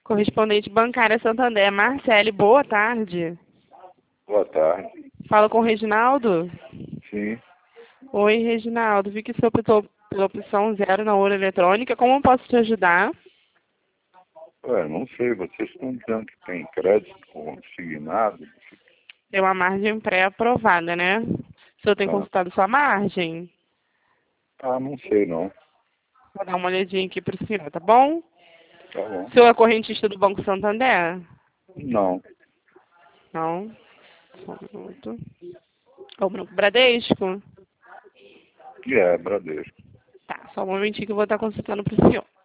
Correspondente bancária Santander. Marcele, boa tarde. Boa tarde. Fala com o Reginaldo? Sim. Oi, Reginaldo. Vi que você optou pela opção 0 na urna eletrônica. Como eu posso te ajudar? Não sei, vocês estão dizendo que tem crédito consignado? Tem uma margem pré-aprovada, né? O senhor tem Ah, consultado sua margem? não sei não. Vou dar uma olhadinha aqui para o senhor, tá bom? Tá bom. O senhor é correntista do Banco Santander? Não. Não. Só um minuto. É o Banco Bradesco? Que é Bradesco. Tá, só um momentinho que eu vou estar consultando para o senhor.